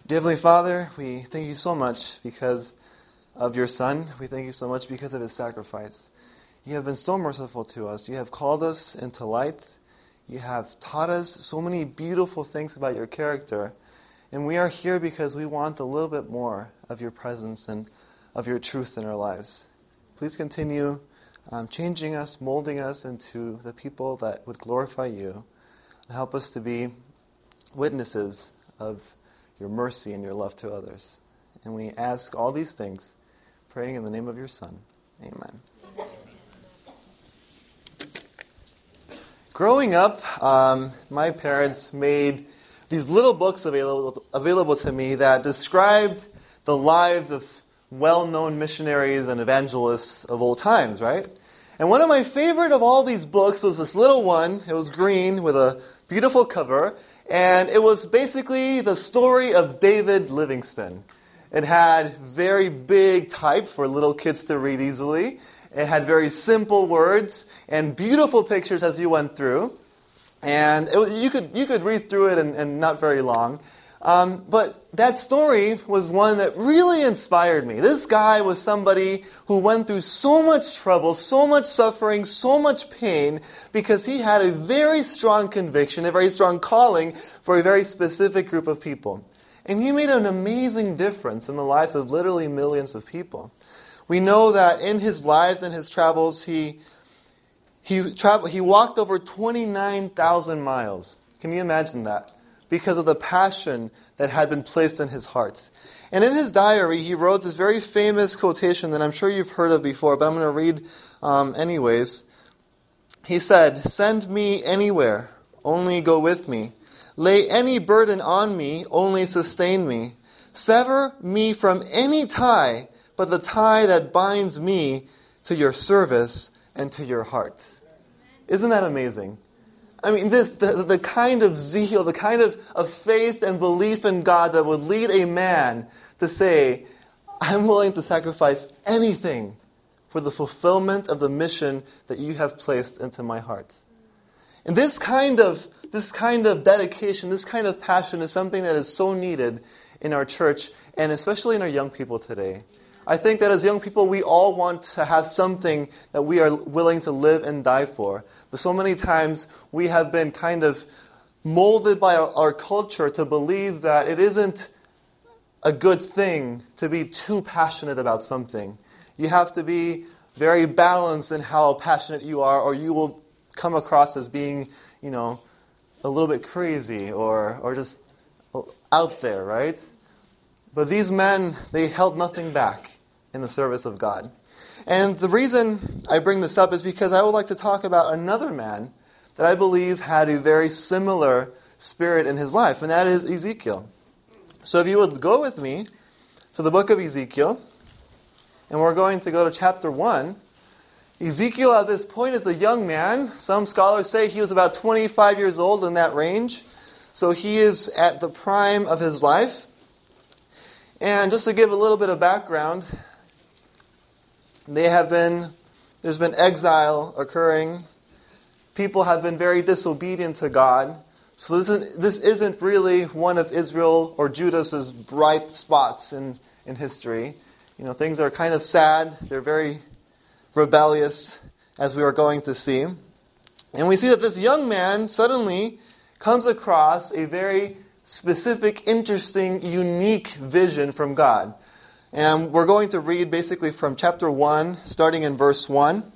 Dear Heavenly Father, we thank you so much because of your Son. We thank you so much because of his sacrifice. You have been so merciful to us. You have called us into light. You have taught us so many beautiful things about your character. And we are here because we want a little bit more of your presence and of your truth in our lives. Please continue changing us, molding us into the people that would glorify you. And help us to be witnesses of your mercy and your love to others. And we ask all these things, praying in the name of your Son. Amen. Growing up, my parents made these little books available to me that described the lives of well-known missionaries and evangelists of old times, right? And one of my favorite of all these books was this little one. It was green with a beautiful cover, and it was basically the story of David Livingstone. It had very big type for little kids to read easily. It had very simple words and beautiful pictures as you went through. And you could read through it and not very long. But that story was one that really inspired me. This guy was somebody who went through so much trouble, so much suffering, so much pain, because he had a very strong conviction, a very strong calling for a very specific group of people. And he made an amazing difference in the lives of literally millions of people. We know that in his lives and his travels, he walked over 29,000 miles. Can you imagine that? Because of the passion that had been placed in his heart. And in his diary, he wrote this very famous quotation that I'm sure you've heard of before, but I'm going to read anyways. He said, "Send me anywhere, only go with me. Lay any burden on me, only sustain me. Sever me from any tie, but the tie that binds me to your service and to your heart." Isn't that amazing? I mean, the kind of zeal, the kind of faith and belief in God that would lead a man to say, "I'm willing to sacrifice anything for the fulfillment of the mission that you have placed into my heart." And this kind of dedication, this kind of passion is something that is so needed in our church, and especially in our young people today. I think that as young people, we all want to have something that we are willing to live and die for. But so many times, we have been kind of molded by our culture to believe that it isn't a good thing to be too passionate about something. You have to be very balanced in how passionate you are, or you will come across as being, a little bit crazy or just out there, right? But these men, they held nothing back in the service of God. And the reason I bring this up is because I would like to talk about another man that I believe had a very similar spirit in his life, and that is Ezekiel. So if you would go with me to the book of Ezekiel, and we're going to go to chapter 1. Ezekiel at this point is a young man. Some scholars say he was about 25 years old, in that range. So he is at the prime of his life. And just to give a little bit of background, there's been exile occurring. People have been very disobedient to God. So this isn't really one of Israel or Judah's bright spots in history. Things are kind of sad. They're very rebellious, as we are going to see. And we see that this young man suddenly comes across a very specific, interesting, unique vision from God. And we're going to read basically from chapter 1, starting in verse 1.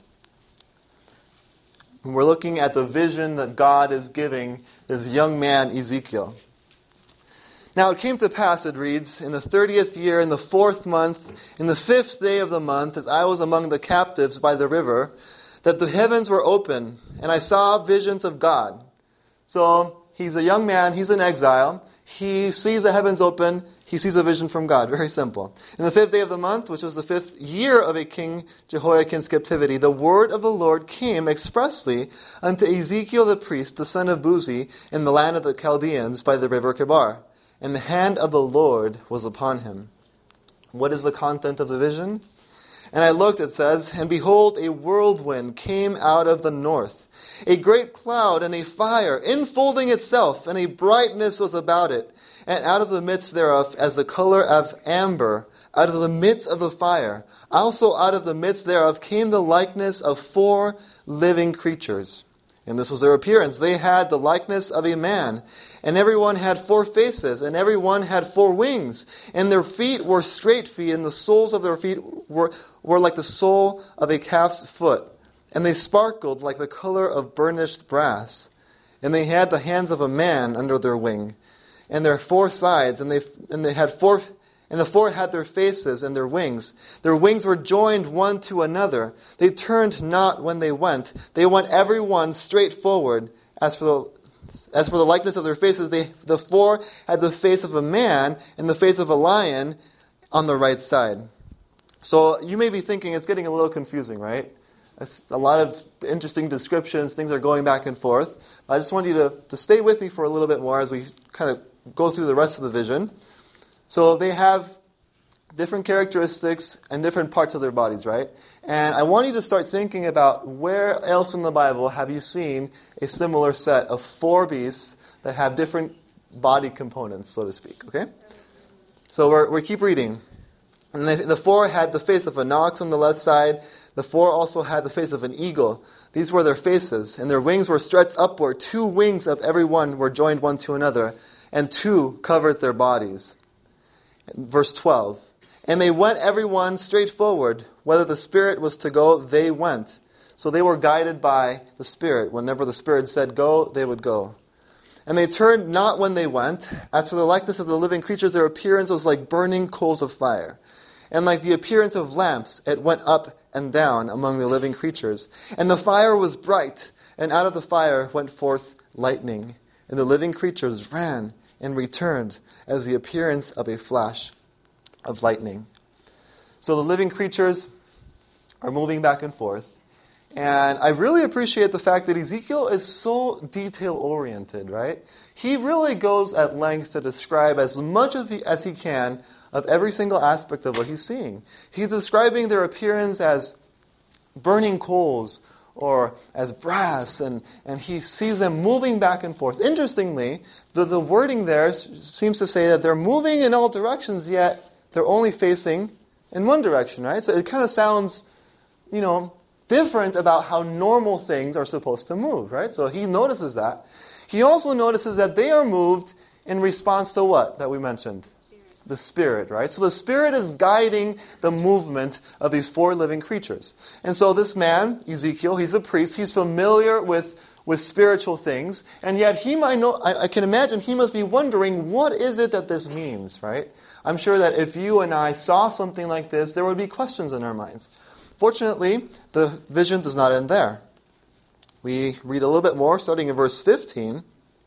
And we're looking at the vision that God is giving this young man, Ezekiel. "Now it came to pass," it reads, "in the 30th year, in the 4th month, in the 5th day of the month, as I was among the captives by the river, that the heavens were open, and I saw visions of God." So he's a young man, he's in exile. He sees the heavens open, he sees a vision from God. Very simple. "In the 5th day of the month, which was the 5th year of a king Jehoiakim's captivity, the word of the Lord came expressly unto Ezekiel the priest, the son of Buzi, in the land of the Chaldeans by the river Kebar. And the hand of the Lord was upon him." What is the content of the vision? And I looked, it says, and behold, a whirlwind came out of the north, a great cloud and a fire, enfolding itself, and a brightness was about it. And out of the midst thereof, as the color of amber, out of the midst of the fire, also out of the midst thereof came the likeness of 4 living creatures. And this was their appearance. They had the likeness of a man, and everyone had 4 faces, and everyone had 4 wings. And their feet were straight feet, and the soles of their feet were like the sole of a calf's foot. And they sparkled like the color of burnished brass. And they had the hands of a man under their wing, and their 4 sides, and they had 4. And the 4 had their faces and their wings. Their wings were joined one to another. They turned not when they went. They went every one straight forward. As for the likeness of their faces, the 4 had the face of a man and the face of a lion on the right side. So you may be thinking it's getting a little confusing, right? It's a lot of interesting descriptions. Things are going back and forth. I just want you to stay with me for a little bit more as we kind of go through the rest of the vision. So they have different characteristics and different parts of their bodies, right? And I want you to start thinking about where else in the Bible have you seen a similar set of 4 beasts that have different body components, so to speak, okay? So we keep reading. And the 4 had the face of an ox on the left side. The 4 also had the face of an eagle. These were their faces, and their wings were stretched upward. 2 wings of every one were joined one to another, and 2 covered their bodies. Verse 12, and they went every one straight forward. Whether the Spirit was to go, they went. So they were guided by the Spirit. Whenever the Spirit said go, they would go. And they turned not when they went. As for the likeness of the living creatures, their appearance was like burning coals of fire. And like the appearance of lamps, it went up and down among the living creatures. And the fire was bright, and out of the fire went forth lightning. And the living creatures ran and returned as the appearance of a flash of lightning. So the living creatures are moving back and forth. And I really appreciate the fact that Ezekiel is so detail-oriented, right? He really goes at length to describe as much as he can of every single aspect of what he's seeing. He's describing their appearance as burning coals or as brass, and he sees them moving back and forth. Interestingly, the wording there seems to say that they're moving in all directions, yet they're only facing in one direction, right? So it kind of sounds, different about how normal things are supposed to move, right? So he notices that. He also notices that they are moved in response to what that we mentioned? The Spirit, right? So the Spirit is guiding the movement of these 4 living creatures. And so this man, Ezekiel, he's a priest. He's familiar with spiritual things. And yet he might know, I can imagine he must be wondering, what is it that this means, right? I'm sure that if you and I saw something like this, there would be questions in our minds. Fortunately, the vision does not end there. We read a little bit more, starting in verse 15.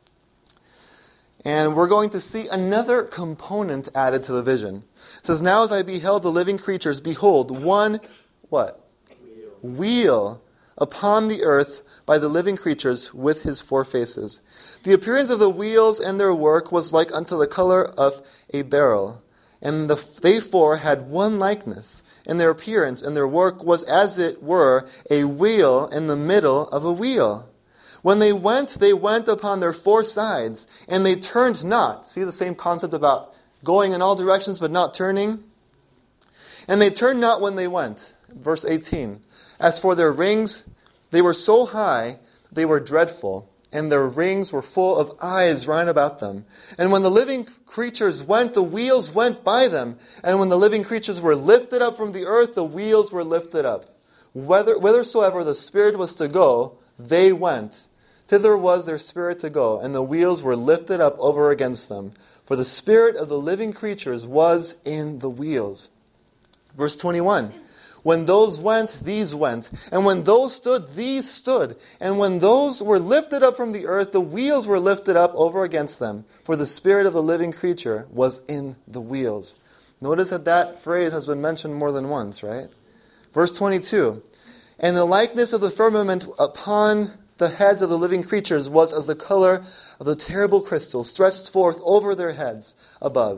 And we're going to see another component added to the vision. It says, now as I beheld the living creatures, behold, one, what? Wheel upon the earth by the living creatures with his 4 faces. The appearance of the wheels and their work was like unto the color of a beryl. And they 4 had one likeness, and their appearance and their work was as it were a wheel in the middle of a wheel. When they went upon their 4 sides, and they turned not. See the same concept about going in all directions but not turning? And they turned not when they went. Verse 18. As for their rings, they were so high, they were dreadful, and their rings were full of eyes round about them. And when the living creatures went, the wheels went by them. And when the living creatures were lifted up from the earth, the wheels were lifted up. Whithersoever the Spirit was to go, they went. Thither was their spirit to go, and the wheels were lifted up over against them. For the spirit of the living creatures was in the wheels. Verse 21. When those went, these went. And when those stood, these stood. And when those were lifted up from the earth, the wheels were lifted up over against them. For the spirit of the living creature was in the wheels. Notice that phrase has been mentioned more than once, right? Verse 22. And the likeness of the firmament upon the heads of the living creatures was as the color of the terrible crystal stretched forth over their heads above.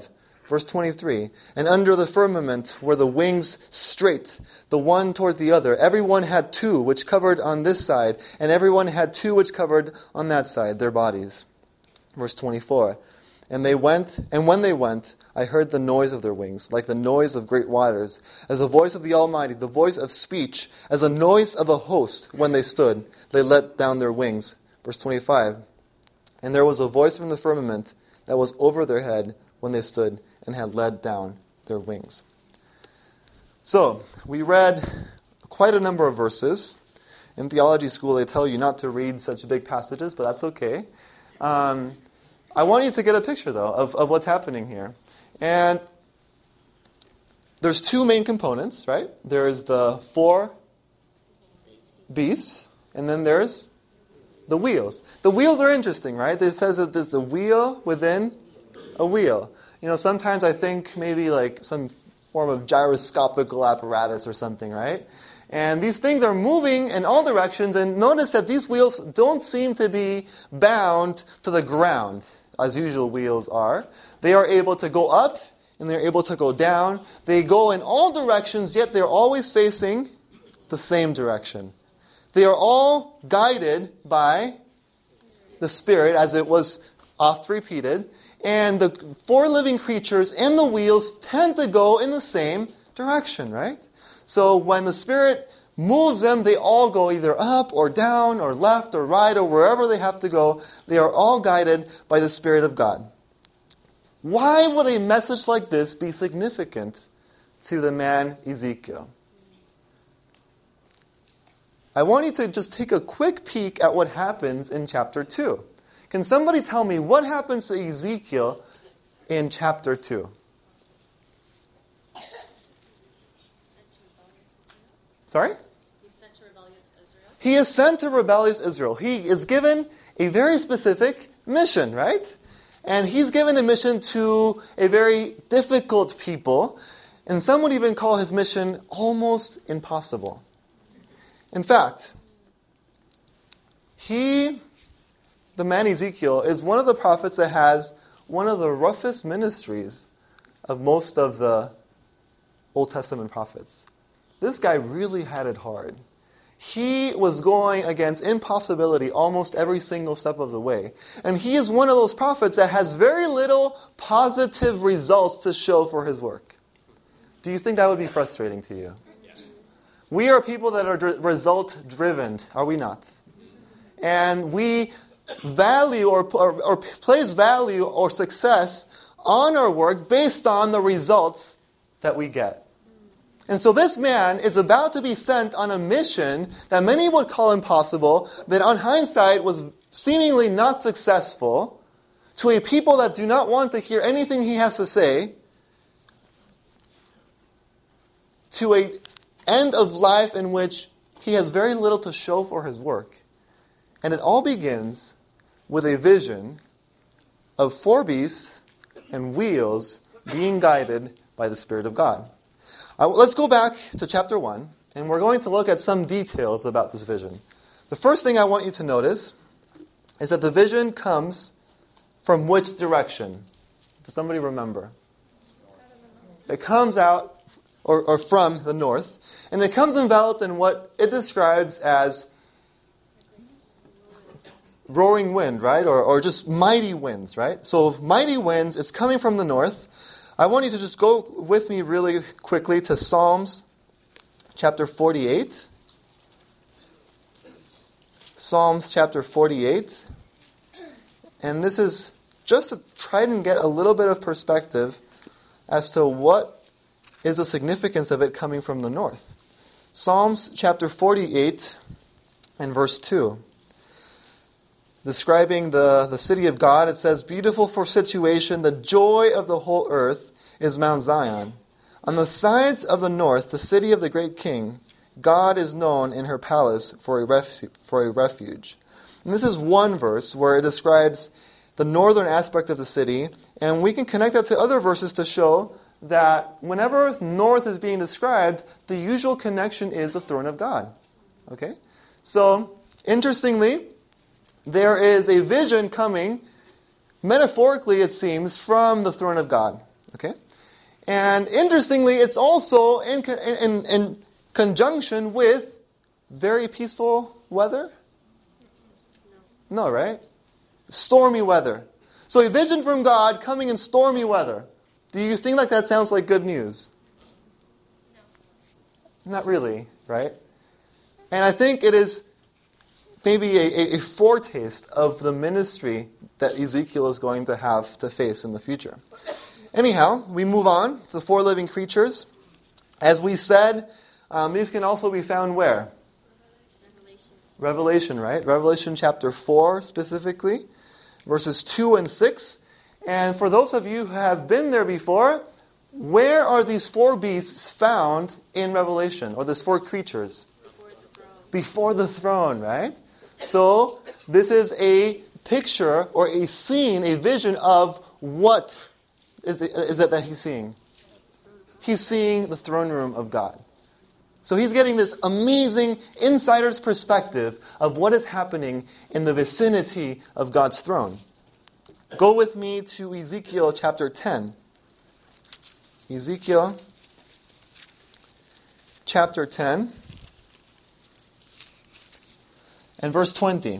Verse 23, and under the firmament were the wings straight, the one toward the other. Everyone had two which covered on this side, and everyone had two which covered on that side, their bodies. Verse 24, and when they went, I heard the noise of their wings, like the noise of great waters, as the voice of the Almighty, the voice of speech, as the noise of a host. When they stood, they let down their wings. Verse 25, and there was a voice from the firmament that was over their head when they stood, and had let down their wings. So, we read quite a number of verses. In theology school, they tell you not to read such big passages, but that's okay. I want you to get a picture, though, of what's happening here. And there's two main components, right? There's the four beasts, and then there's the wheels. The wheels are interesting, right? It says that there's a wheel within a wheel. You know, sometimes I think maybe like some form of gyroscopical apparatus or something, right? And these things are moving in all directions, and notice that these wheels don't seem to be bound to the ground, as usual wheels are. They are able to go up, and they're able to go down. They go in all directions, yet they're always facing the same direction. They are all guided by the Spirit, as it was oft repeated. And the four living creatures and the wheels tend to go in the same direction, right? So when the Spirit moves them, they all go either up or down or left or right or wherever they have to go. They are all guided by the Spirit of God. Why would a message like this be significant to the man Ezekiel? I want you to just take a quick peek at what happens in chapter 2. Can somebody tell me what happens to Ezekiel in chapter 2? Sorry? He is sent to rebellious Israel. He is given a very specific mission, right? And he's given a mission to a very difficult people. And some would even call his mission almost impossible. In fact, the man Ezekiel, is one of the prophets that has one of the roughest ministries of most of the Old Testament prophets. This guy really had it hard. He was going against impossibility almost every single step of the way. And he is one of those prophets that has very little positive results to show for his work. Do you think that would be frustrating to you? Yes. We are people that are result-driven, are we not? And we value or place value or success on our work based on the results that we get. And so this man is about to be sent on a mission that many would call impossible, but on hindsight was seemingly not successful, to a people that do not want to hear anything he has to say, to an end of life in which he has very little to show for his work. And it all begins with a vision of four beasts and wheels being guided by the Spirit of God. Let's go back to chapter 1, and we're going to look at some details about this vision. The first thing I want you to notice is that the vision comes from which direction? Does somebody remember? It comes out or from the north, and it comes enveloped in what it describes as roaring wind, right? Or just mighty winds, right? So mighty winds, it's coming from the north. I want you to just go with me really quickly to Psalms chapter 48. Psalms chapter 48. And this is just to try and get a little bit of perspective as to what is the significance of it coming from the north. Psalms chapter 48 and verse 2. Describing the city of God, it says, "Beautiful for situation, the joy of the whole earth is Mount Zion. On the sides of the north, the city of the great king, God is known in her palace for a refuge." And this is one verse where it describes the northern aspect of the city, and we can connect that to other verses to show that whenever north is being described, the usual connection is the throne of God. Okay? So, interestingly, there is a vision coming, metaphorically it seems, from the throne of God. Okay? And interestingly, it's also in conjunction with very peaceful weather? No, right? Stormy weather. So a vision from God coming in stormy weather. Do you think like that sounds like good news? No. Not really, right? And I think it is maybe a foretaste of the ministry that Ezekiel is going to have to face in the future. Anyhow, we move on to the four living creatures. As we said, these can also be found where? Revelation, right? Revelation chapter 4 specifically, verses 2 and 6. And for those of you who have been there before, where are these four beasts found in Revelation, or these four creatures? Before the throne, right? So, this is a picture or a scene, a vision of what is it that he's seeing? He's seeing the throne room of God. So he's getting this amazing insider's perspective of what is happening in the vicinity of God's throne. Go with me to Ezekiel chapter 10. Ezekiel chapter 10 and verse 20.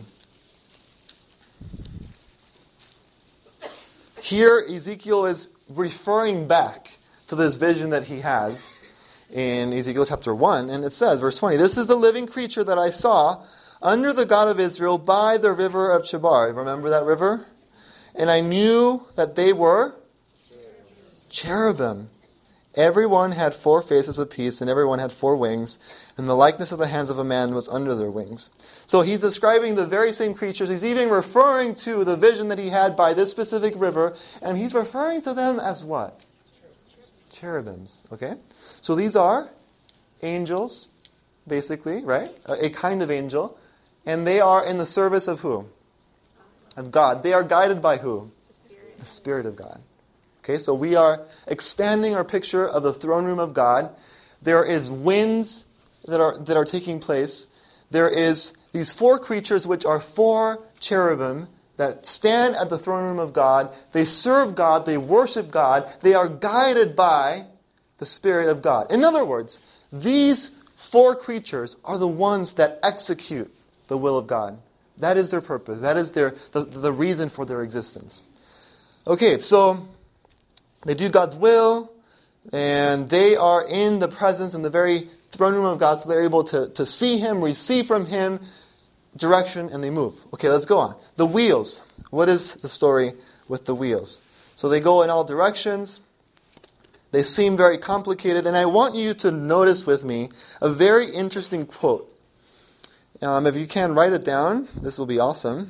Here Ezekiel is referring back to this vision that he has in Ezekiel chapter 1, and it says, verse 20, "This is the living creature that I saw under the God of Israel by the river of Chebar." Remember that river? "And I knew that they were cherubim. Everyone had 4 faces apiece, and everyone had 4 wings, and the likeness of the hands of a man was under their wings." So he's describing the very same creatures. He's even referring to the vision that he had by this specific river, and he's referring to them as what? Cherubims. Okay? So these are angels, basically, right? A kind of angel. And they are in the service of who? Of God. They are guided by who? The Spirit of God. Okay, so we are expanding our picture of the throne room of God. There is winds that are taking place. There is these 4 creatures, which are 4 cherubim that stand at the throne room of God. They serve God. They worship God. They are guided by the Spirit of God. In other words, these 4 creatures are the ones that execute the will of God. That is their purpose. That is the reason for their existence. Okay, so they do God's will, and they are in the presence in the very throne room of God, so they're able to see Him, receive from Him direction, and they move. Okay, let's go on. The wheels. What is the story with the wheels? So they go in all directions. They seem very complicated, and I want you to notice with me a very interesting quote. If you can write it down, this will be awesome.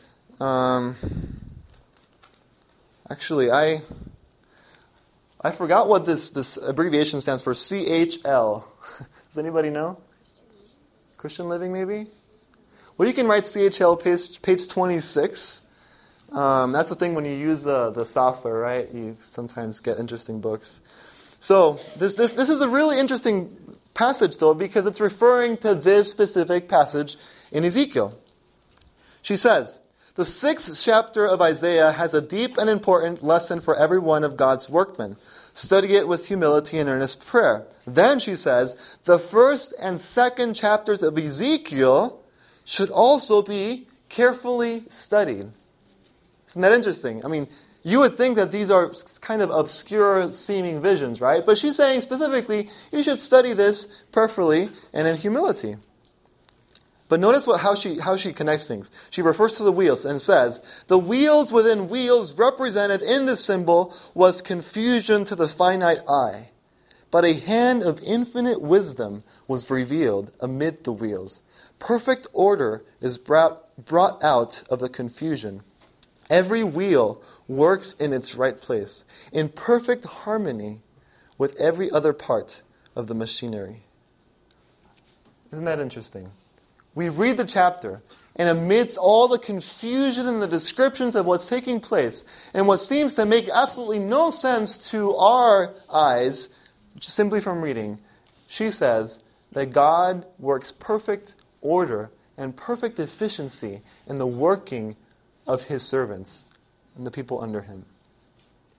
Actually, I forgot what this abbreviation stands for. CHL. Does anybody know? Christian Living, maybe? Well, you can write CHL page 26. That's the thing when you use the software, right? You sometimes get interesting books. So this is a really interesting passage, though, because it's referring to this specific passage in Ezekiel. She says, "The 6th chapter of Isaiah has a deep and important lesson for every one of God's workmen. Study it with humility and earnest prayer." Then she says, "The 1st and 2nd chapters of Ezekiel should also be carefully studied." Isn't that interesting? I mean, you would think that these are kind of obscure seeming visions, right? But she's saying specifically, you should study this prayerfully and in humility. But notice how she connects things. She refers to the wheels and says, "The wheels within wheels represented in this symbol was confusion to the finite eye. But a hand of infinite wisdom was revealed amid the wheels. Perfect order is brought out of the confusion. Every wheel works in its right place, in perfect harmony with every other part of the machinery." Isn't that interesting? We read the chapter, and amidst all the confusion and the descriptions of what's taking place, and what seems to make absolutely no sense to our eyes, just simply from reading, she says that God works perfect order and perfect efficiency in the working of His servants and the people under Him.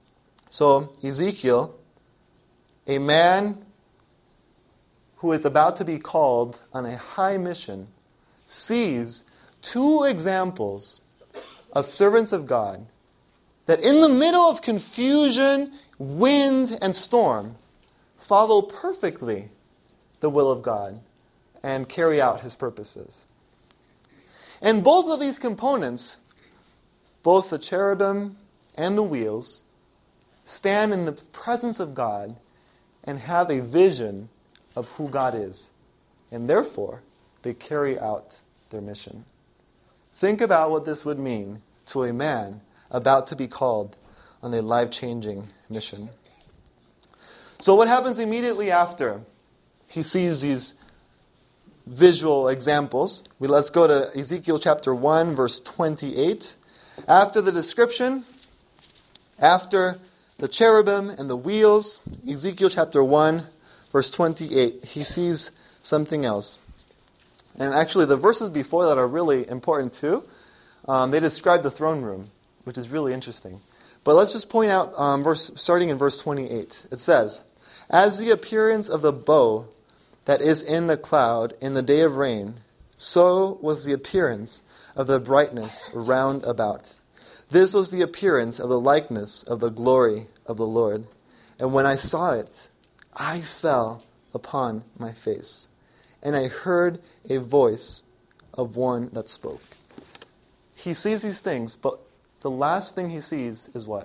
So Ezekiel, a man who is about to be called on a high mission, sees two examples of servants of God that in the middle of confusion, wind, and storm, follow perfectly the will of God and carry out His purposes. And both of these components, both the cherubim and the wheels, stand in the presence of God and have a vision of who God is. And therefore, they carry out their mission. Think about what this would mean to a man about to be called on a life-changing mission. So what happens immediately after he sees these visual examples? Let's go to Ezekiel chapter 1, verse 28. After the description, after the cherubim and the wheels, Ezekiel chapter 1, verse 28, he sees something else. And actually, the verses before that are really important too. They describe the throne room, which is really interesting. But let's just point out, starting in verse 28. It says, "As the appearance of the bow that is in the cloud in the day of rain, so was the appearance of the brightness round about. This was the appearance of the likeness of the glory of the Lord. And when I saw it, I fell upon my face, and I heard a voice of one that spoke." He sees these things, but the last thing he sees is what?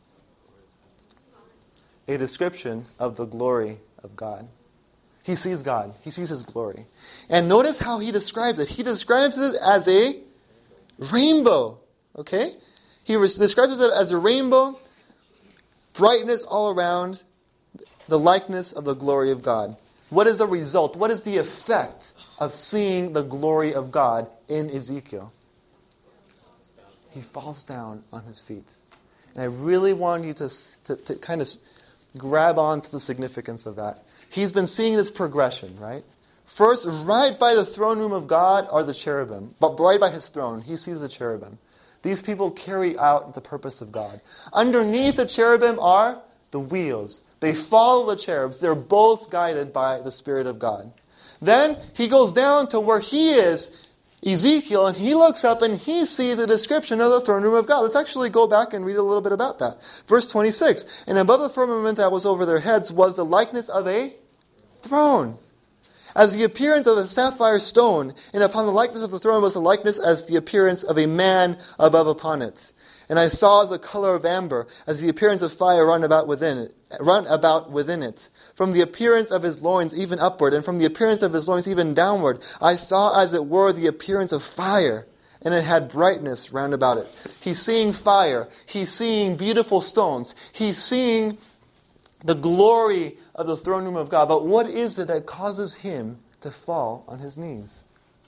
A description of the glory of God. He sees God. He sees His glory. And notice how he describes it. He describes it as a rainbow. Okay? He describes it as a rainbow, brightness all around, the likeness of the glory of God. What is the result? What is the effect of seeing the glory of God in Ezekiel? He falls down on his feet. And I really want you to kind of grab on to the significance of that. He's been seeing this progression, right? First, right by the throne room of God are the cherubim. But right by His throne, he sees the cherubim. These people carry out the purpose of God. Underneath the cherubim are the wheels. They follow the cherubs. They're both guided by the Spirit of God. Then he goes down to where he is, Ezekiel, and he looks up and he sees a description of the throne room of God. Let's actually go back and read a little bit about that. Verse 26, "And above the firmament that was over their heads was the likeness of a throne, as the appearance of a sapphire stone, and upon the likeness of the throne was the likeness as the appearance of a man above upon it. And I saw the color of amber, as the appearance of fire run about within it. From the appearance of his loins even upward, and from the appearance of his loins even downward, I saw as it were the appearance of fire, and it had brightness round about it." He's seeing fire. He's seeing beautiful stones. He's seeing the glory of the throne room of God. But what is it that causes him to fall on his knees?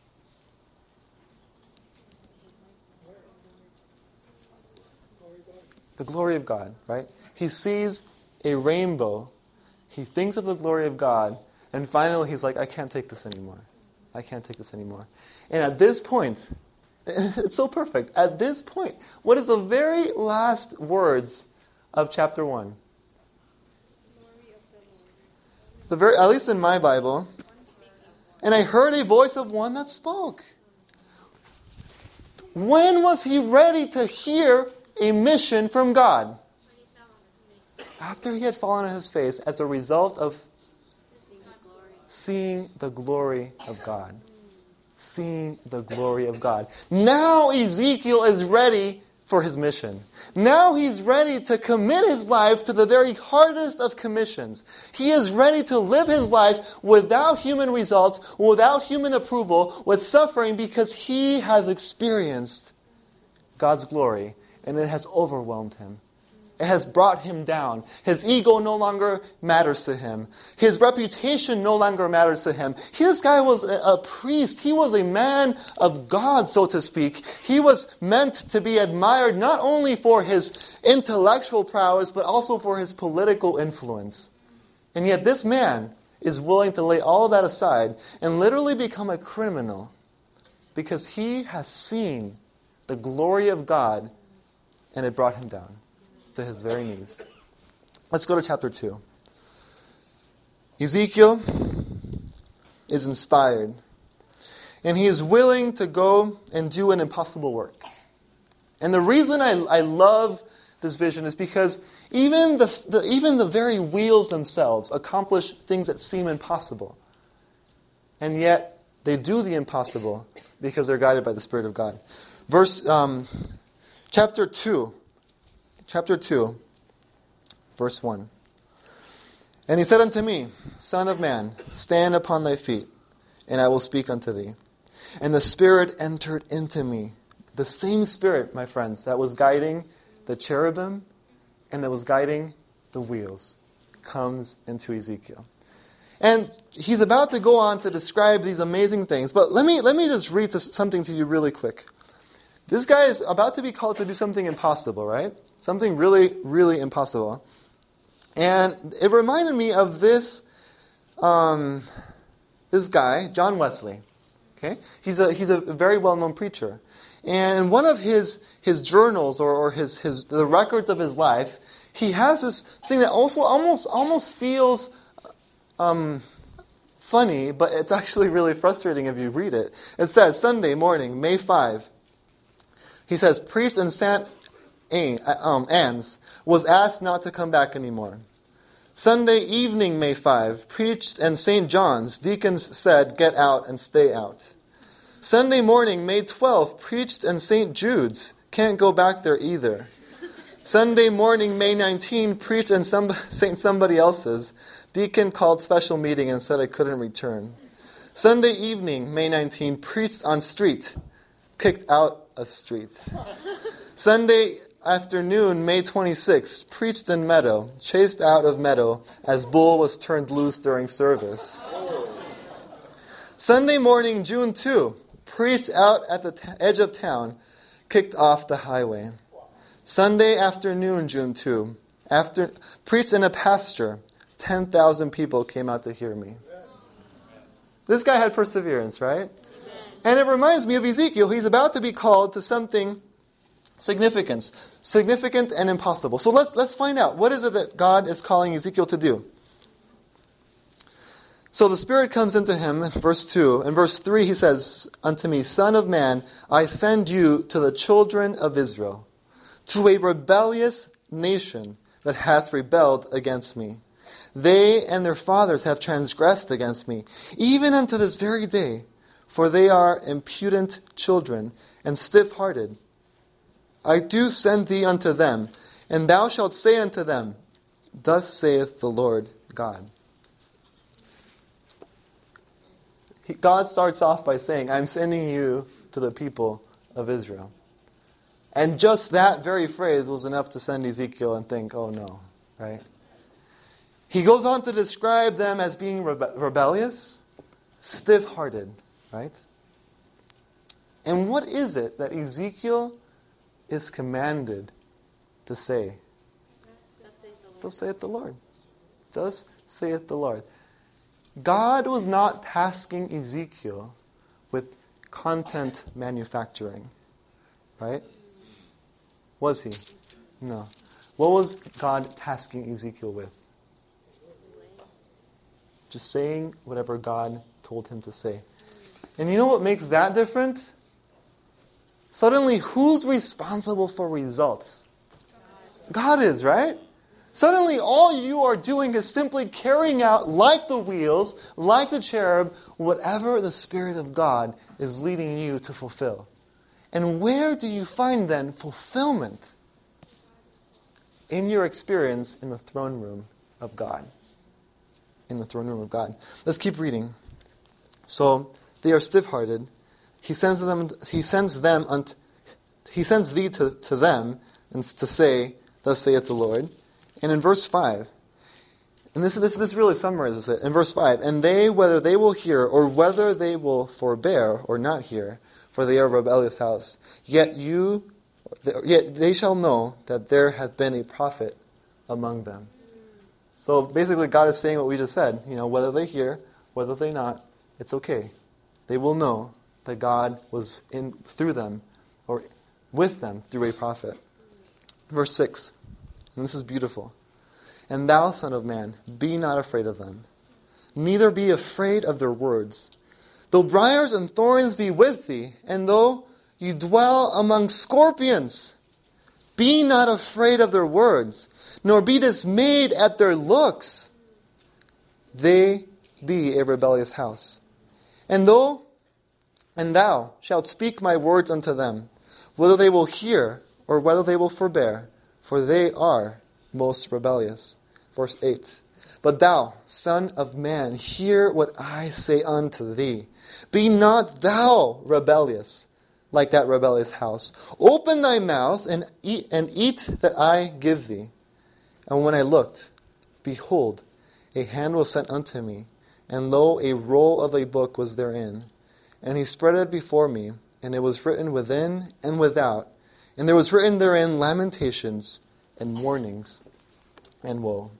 The glory of God, right? He sees a rainbow. He thinks of the glory of God. And finally he's like, I can't take this anymore. I can't take this anymore. And at this point, it's so perfect. At this point, what is the very last words of chapter 1? At least in my Bible. "And I heard a voice of one that spoke." When was he ready to hear a mission from God? After he had fallen on his face as a result of seeing the glory of God. Seeing the glory of God. Now Ezekiel is ready for his mission. Now he's ready to commit his life to the very hardest of commissions. He is ready to live his life without human results, without human approval, with suffering, because he has experienced God's glory, and it has overwhelmed him. It has brought him down. His ego no longer matters to him. His reputation no longer matters to him. This guy was a priest. He was a man of God, so to speak. He was meant to be admired not only for his intellectual prowess, but also for his political influence. And yet this man is willing to lay all of that aside and literally become a criminal because he has seen the glory of God, and it brought him down to his very knees. Let's go to chapter 2. Ezekiel is inspired, and he is willing to go and do an impossible work. And the reason I love this vision is because even the very wheels themselves accomplish things that seem impossible. And yet, they do the impossible because they're guided by the Spirit of God. Chapter 2, verse 1. And he said unto me, Son of man, stand upon thy feet, and I will speak unto thee. And the Spirit entered into me. The same Spirit, my friends, that was guiding the cherubim and that was guiding the wheels comes into Ezekiel. And he's about to go on to describe these amazing things. But let me just read something to you really quick. This guy is about to be called to do something impossible, right? Something really, really impossible. And it reminded me of this guy, John Wesley. Okay, he's a very well-known preacher, and in one of his journals or the records of his life, he has this thing that also almost feels funny, but it's actually really frustrating if you read it. It says Sunday morning, May 5. He says, Priest in St. Anne's was asked not to come back anymore. Sunday evening, May 5, preached in St. John's. Deacons said, get out and stay out. Sunday morning, May 12, preached in St. Jude's. Can't go back there either. Sunday morning, May 19, preached in St. somebody else's. Deacon called special meeting and said I couldn't return. Sunday evening, May 19, preached on street. Kicked out of street. Sunday afternoon, May 26th, preached in meadow, chased out of meadow as bull was turned loose during service. Sunday morning, June 2, preached out at the edge of town, kicked off the highway. Sunday afternoon, June 2, preached in a pasture. 10,000 people came out to hear me. This guy had perseverance, right? And it reminds me of Ezekiel. He's about to be called to something significant and impossible. So let's find out. What is it that God is calling Ezekiel to do? So the Spirit comes into him in verse 2. In verse 3 he says, Unto me, Son of man, I send you to the children of Israel, to a rebellious nation that hath rebelled against me. They and their fathers have transgressed against me, even unto this very day, for they are impudent children and stiff-hearted. I do send thee unto them, and thou shalt say unto them, Thus saith the Lord God. God starts off by saying, I'm sending you to the people of Israel. And just that very phrase was enough to send Ezekiel and think, oh no, right? He goes on to describe them as being rebellious, stiff-hearted, right? And what is it that Ezekiel is commanded to say? Thus saith the Lord. Thus saith the Lord. God was not tasking Ezekiel with content manufacturing, right? Was he? No. What was God tasking Ezekiel with? Just saying whatever God told him to say. And you know what makes that different? Suddenly, who's responsible for results? God is, right? Suddenly, all you are doing is simply carrying out, like the wheels, like the cherub, whatever the Spirit of God is leading you to fulfill. And where do you find, then, fulfillment? In your experience in the throne room of God. In the throne room of God. Let's keep reading. So, they are stiff-hearted. He sends thee to them, and to say, Thus saith the Lord. And in verse 5, and this really summarizes it. In verse 5, and they, whether they will hear, or whether they will forbear, or not hear, for they are a rebellious house, yet they shall know that there hath been a prophet among them. So basically God is saying what we just said. Whether they hear, whether they not, it's okay. They will know that God was through them, or with them through a prophet. Verse 6. And this is beautiful. And thou, Son of man, be not afraid of them, neither be afraid of their words. Though briars and thorns be with thee, and though you dwell among scorpions, be not afraid of their words, nor be dismayed at their looks. They be a rebellious house. And thou shalt speak my words unto them, whether they will hear or whether they will forbear, for they are most rebellious. Verse 8. But thou, Son of man, hear what I say unto thee. Be not thou rebellious, like that rebellious house. Open thy mouth and eat that I give thee. And when I looked, behold, a hand was sent unto me, and lo, a roll of a book was therein. And he spread it before me, and it was written within and without, and there was written therein lamentations and warnings and woe.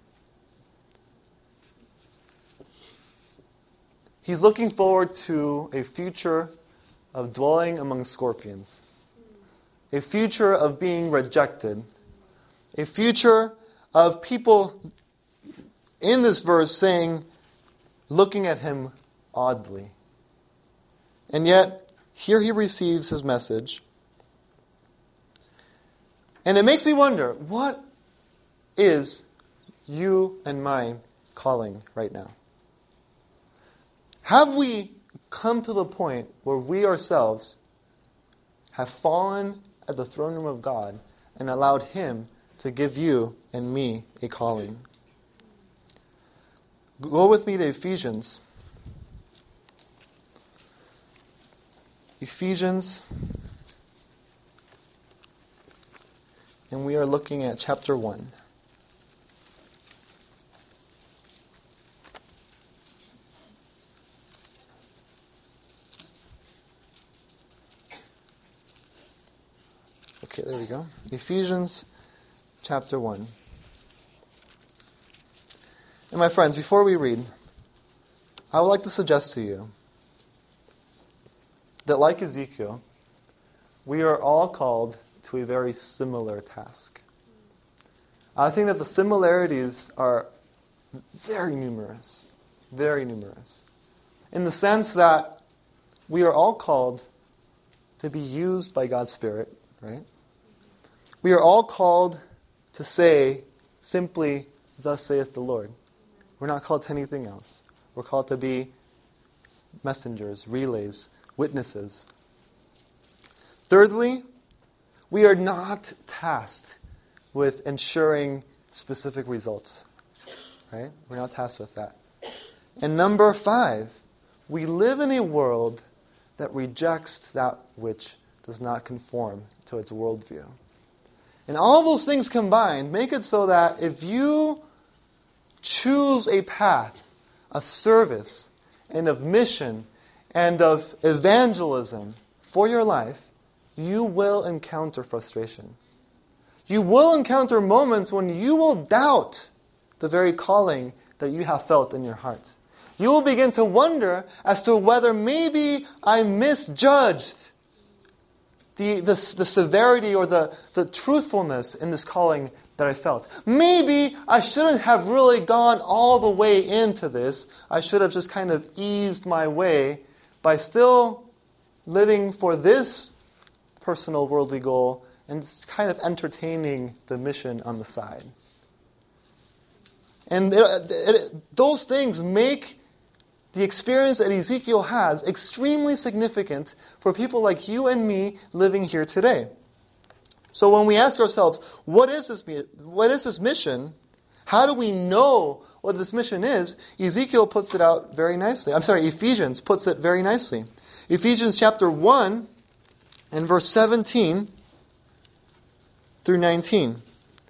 He's looking forward to a future of dwelling among scorpions, a future of being rejected, a future of people in this verse saying, looking at him oddly. And yet, here he receives his message. And it makes me wonder, what is you and mine calling right now? Have we come to the point where we ourselves have fallen at the throne room of God and allowed Him to give you and me a calling? Go with me to Ephesians. Ephesians. And we are looking at chapter 1. Okay, there we go. Ephesians chapter 1. And my friends, before we read, I would like to suggest to you that like Ezekiel, we are all called to a very similar task. I think that the similarities are very numerous, in the sense that we are all called to be used by God's Spirit, right? We are all called to say simply, thus saith the Lord. We're not called to anything else. We're called to be messengers, relays, witnesses. Thirdly, we are not tasked with ensuring specific results. Right? We're not tasked with that. And number 5, we live in a world that rejects that which does not conform to its worldview. And all those things combined make it so that if you choose a path of service and of mission and of evangelism for your life, you will encounter frustration. You will encounter moments when you will doubt the very calling that you have felt in your heart. You will begin to wonder as to whether maybe I misjudged the severity or the truthfulness in this calling that I felt. Maybe I shouldn't have really gone all the way into this. I should have just kind of eased my way by still living for this personal worldly goal and just kind of entertaining the mission on the side. And those things make the experience that Ezekiel has extremely significant for people like you and me living here today. So when we ask ourselves, what is this mission? How do we know what this mission is? Ezekiel puts it out very nicely. Ephesians puts it very nicely. Ephesians chapter 1 and verse 17 through 19.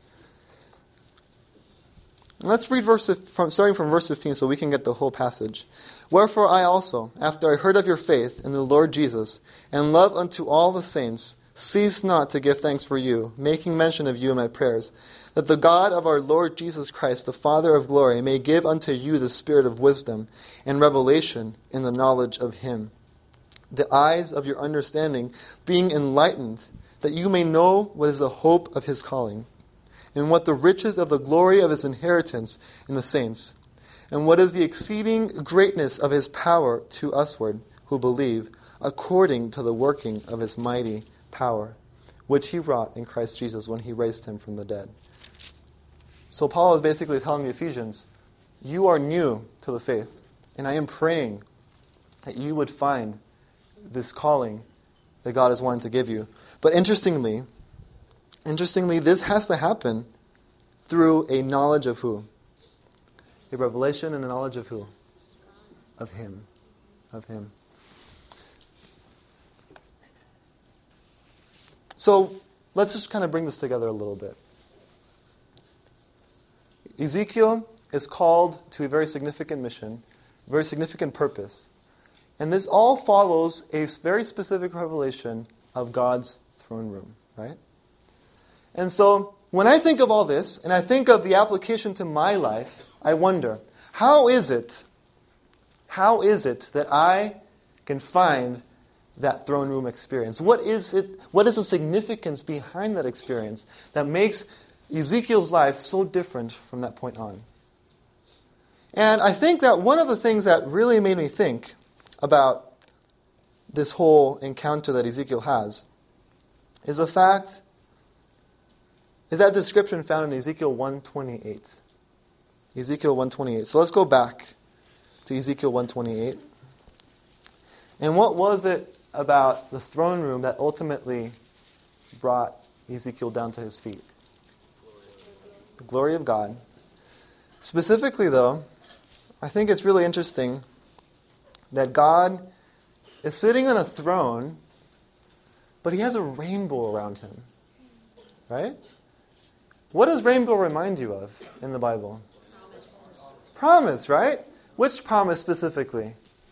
Let's read starting from verse 15 so we can get the whole passage. Wherefore I also, after I heard of your faith in the Lord Jesus, and love unto all the saints, cease not to give thanks for you, making mention of you in my prayers, that the God of our Lord Jesus Christ, the Father of glory, may give unto you the spirit of wisdom and revelation in the knowledge of Him, the eyes of your understanding being enlightened, that you may know what is the hope of His calling, and what the riches of the glory of his inheritance in the saints, and what is the exceeding greatness of his power to usward who believe, according to the working of his mighty power, which he wrought in Christ Jesus when he raised him from the dead. So Paul is basically telling the Ephesians, you are new to the faith, and I am praying that you would find this calling that God is wanting to give you. But interestingly, this has to happen through a knowledge of who? A revelation and a knowledge of who? Of Him. Of Him. So let's just kind of bring this together a little bit. Ezekiel is called to a very significant mission, a very significant purpose. And this all follows a very specific revelation of God's throne room, right? And so when I think of all this, and I think of the application to my life, I wonder, how is it that I can find that throne room experience? What is the significance behind that experience that makes Ezekiel's life so different from that point on? And I think that one of the things that really made me think about this whole encounter that Ezekiel has is that description found in Ezekiel 1:28. Ezekiel 1:28. So let's go back to Ezekiel 1:28. And what was it about the throne room that ultimately brought Ezekiel down to his feet? The glory of God. Specifically, though, I think it's really interesting that God is sitting on a throne, but He has a rainbow around Him. Right? What does rainbow remind you of in the Bible? Promise, right? Which promise specifically?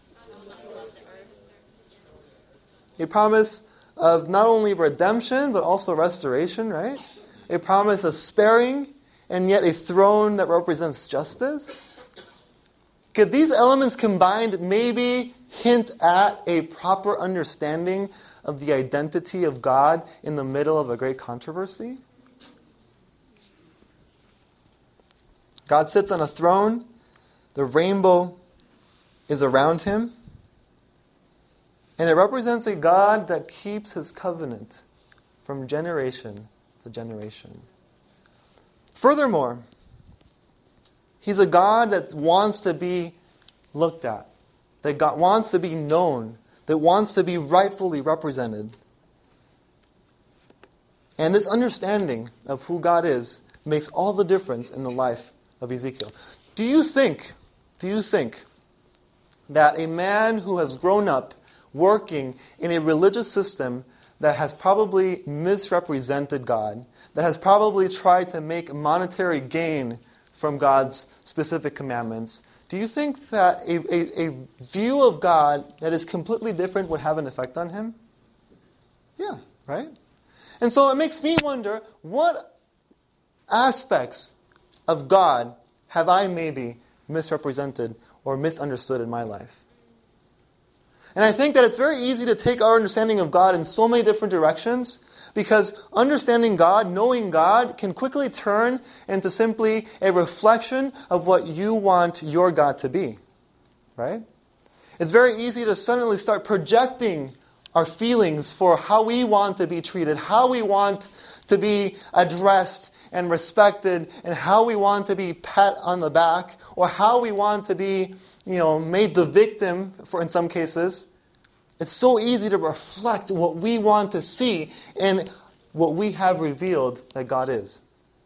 A promise of not only redemption, but also restoration, right? A promise of sparing, and yet a throne that represents justice. Could these elements combined maybe hint at a proper understanding of the identity of God in the middle of a great controversy? God sits on a throne. The rainbow is around Him. And it represents a God that keeps His covenant from generation to generation. Furthermore, He's a God that wants to be looked at, that God wants to be known, that wants to be rightfully represented. And this understanding of who God is makes all the difference in the life of Ezekiel. Do you think that a man who has grown up working in a religious system that has probably misrepresented God, that has probably tried to make monetary gain from God's specific commandments, do you think that a view of God that is completely different would have an effect on him? Yeah, right? And so it makes me wonder, what aspects of God have I maybe misrepresented or misunderstood in my life? And I think that it's very easy to take our understanding of God in so many different directions, because understanding God, knowing God, can quickly turn into simply a reflection of what you want your God to be. Right? It's very easy to suddenly start projecting our feelings for how we want to be treated, how we want to be addressed and respected, and how we want to be pat on the back, or how we want to be, made the victim in some cases. It's so easy to reflect what we want to see and what we have revealed that God is.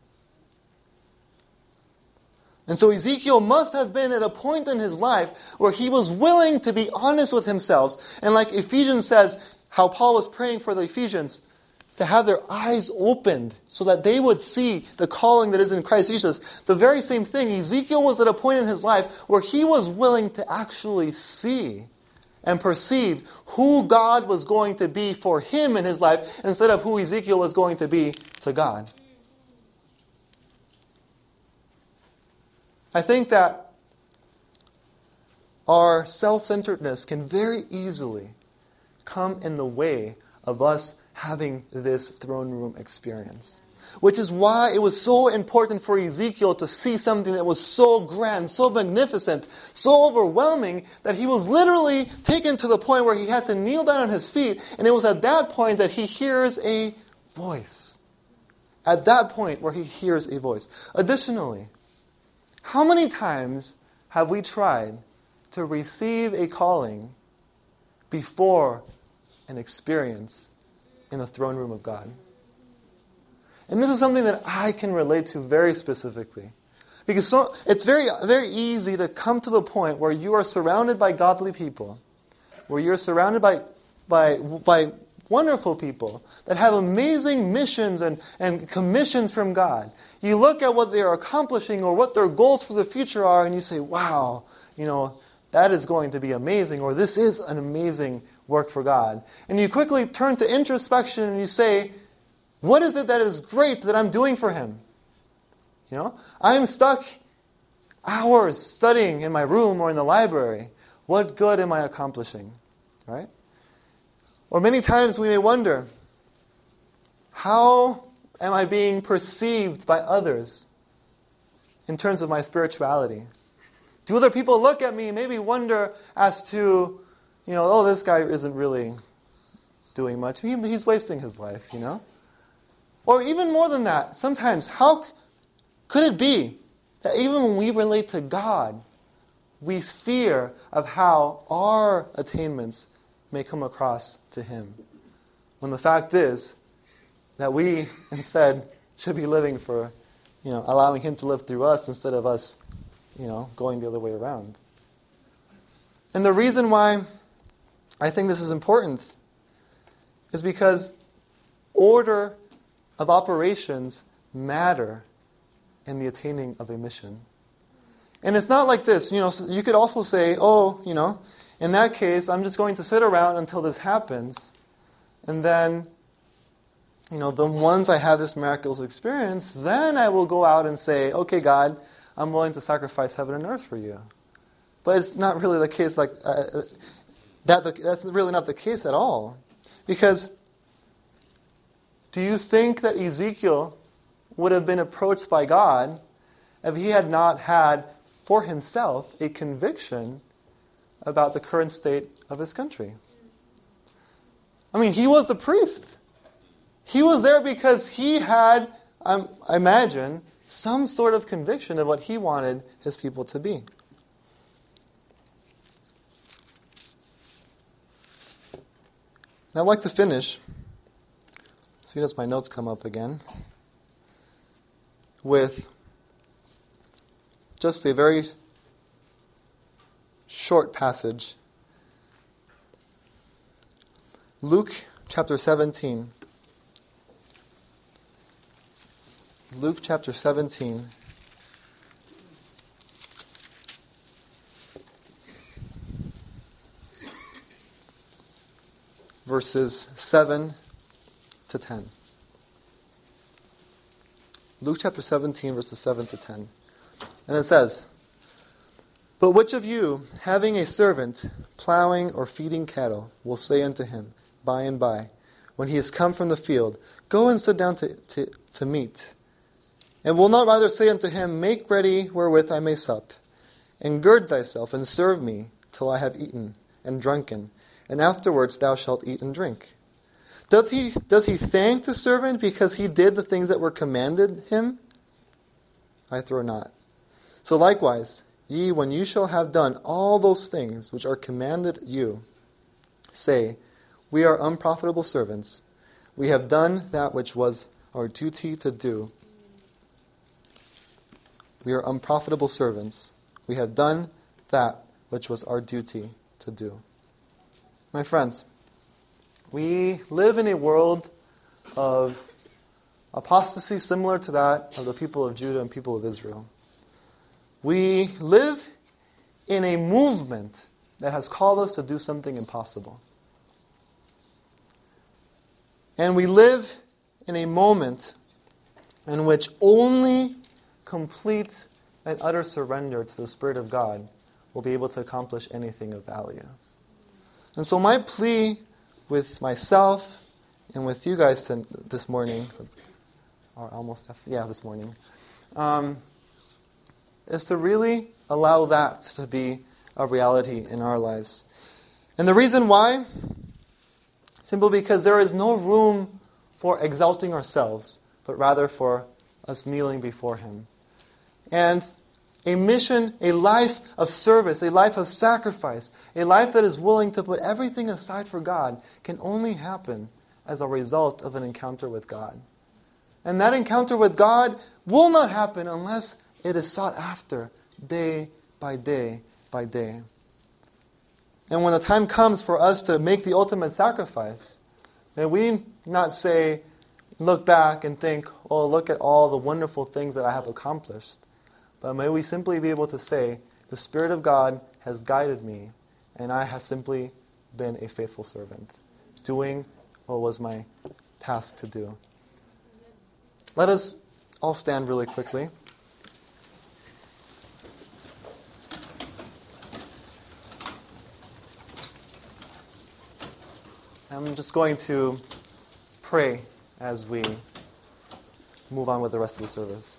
And so Ezekiel must have been at a point in his life where he was willing to be honest with himself. And like Ephesians says, how Paul was praying for the Ephesians, to have their eyes opened so that they would see the calling that is in Christ Jesus. The very same thing, Ezekiel was at a point in his life where he was willing to actually see and perceive who God was going to be for him in his life instead of who Ezekiel was going to be to God. I think that our self-centeredness can very easily come in the way of us having this throne room experience. Which is why it was so important for Ezekiel to see something that was so grand, so magnificent, so overwhelming, that he was literally taken to the point where he had to kneel down on his feet, and it was at that point that he hears a voice. At that point where he hears a voice. Additionally, how many times have we tried to receive a calling before an experience in the throne room of God? And this is something that I can relate to very specifically. Because it's very, very easy to come to the point where you are surrounded by godly people, where you're surrounded by wonderful people that have amazing missions and commissions from God. You look at what they are accomplishing or what their goals for the future are, and you say, wow, that is going to be amazing, or this is an amazing work for God. And you quickly turn to introspection and you say, what is it that is great that I'm doing for Him? I'm stuck hours studying in my room or in the library. What good am I accomplishing? Right? Or many times we may wonder, how am I being perceived by others in terms of my spirituality? Do other people look at me and maybe wonder as to, this guy isn't really doing much. He's wasting his life, Or even more than that, sometimes, how could it be that even when we relate to God, we fear of how our attainments may come across to Him? When the fact is that we instead should be living for, allowing Him to live through us instead of us, going the other way around. And the reason why I think this is important is because order of operations matter in the attaining of a mission. And it's not like this. You could also say, in that case, I'm just going to sit around until this happens. And then, the once I have this miraculous experience, then I will go out and say, okay, God, I'm willing to sacrifice heaven and earth for you. But it's not really the case that's really not the case at all. Because do you think that Ezekiel would have been approached by God if he had not had for himself a conviction about the current state of his country? He was the priest. He was there because he had, I imagine, some sort of conviction of what he wanted his people to be. And I'd like to finish, as soon as my notes come up again, with just a very short passage. Luke chapter 17. Luke chapter 17. Verses 7 to 10. Luke chapter 17, verses 7 to 10. And it says, "But which of you, having a servant plowing or feeding cattle, will say unto him, by and by, when he is come from the field, Go and sit down to meat? And will not rather say unto him, Make ready wherewith I may sup, and gird thyself, and serve me till I have eaten and drunken, and afterwards thou shalt eat and drink? Doth he thank the servant because he did the things that were commanded him? I throw not. So likewise, ye, when you shall have done all those things which are commanded you, say, We are unprofitable servants. We have done that which was our duty to do. We are unprofitable servants. We have done that which was our duty to do." My friends, we live in a world of apostasy similar to that of the people of Judah and people of Israel. We live in a movement that has called us to do something impossible. And we live in a moment in which only complete and utter surrender to the Spirit of God will be able to accomplish anything of value. And so my plea with myself and with you guys this morning, this morning, is to really allow that to be a reality in our lives. And the reason why, simply because there is no room for exalting ourselves, but rather for us kneeling before Him. And a mission, a life of service, a life of sacrifice, a life that is willing to put everything aside for God can only happen as a result of an encounter with God. And that encounter with God will not happen unless it is sought after day by day by day. And when the time comes for us to make the ultimate sacrifice, may we not say, look back and think, oh, look at all the wonderful things that I have accomplished. But may we simply be able to say, the Spirit of God has guided me, and I have simply been a faithful servant, doing what was my task to do. Let us all stand really quickly. I'm just going to pray as we move on with the rest of the service.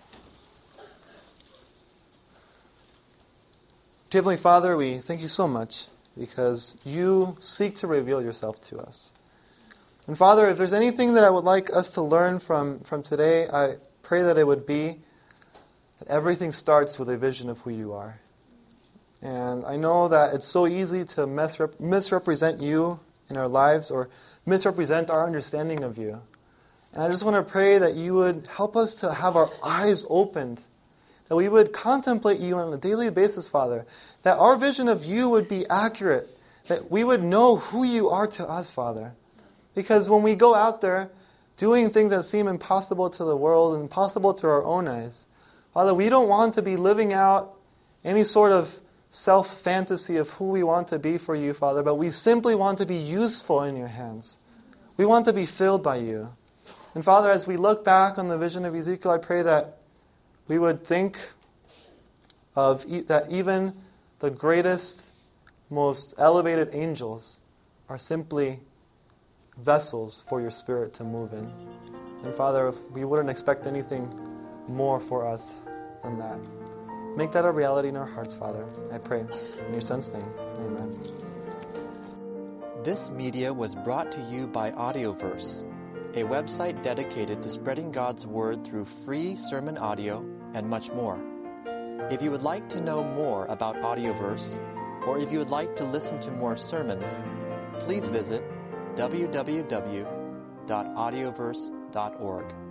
Dear Heavenly Father, we thank you so much because you seek to reveal yourself to us. And Father, if there's anything that I would like us to learn from today, I pray that it would be that everything starts with a vision of who you are. And I know that it's so easy to misrepresent you in our lives or misrepresent our understanding of you. And I just want to pray that you would help us to have our eyes opened, that we would contemplate you on a daily basis, Father, that our vision of you would be accurate, that we would know who you are to us, Father. Because when we go out there doing things that seem impossible to the world and impossible to our own eyes, Father, we don't want to be living out any sort of self-fantasy of who we want to be for you, Father, but we simply want to be useful in your hands. We want to be filled by you. And Father, as we look back on the vision of Ezekiel, I pray that we would think of that even the greatest, most elevated angels are simply vessels for your Spirit to move in. And Father, we wouldn't expect anything more for us than that. Make that a reality in our hearts, Father. I pray in your Son's name. Amen. This media was brought to you by Audioverse, a website dedicated to spreading God's Word through free sermon audio and much more. If you would like to know more about Audioverse, or if you would like to listen to more sermons, please visit www.audioverse.org.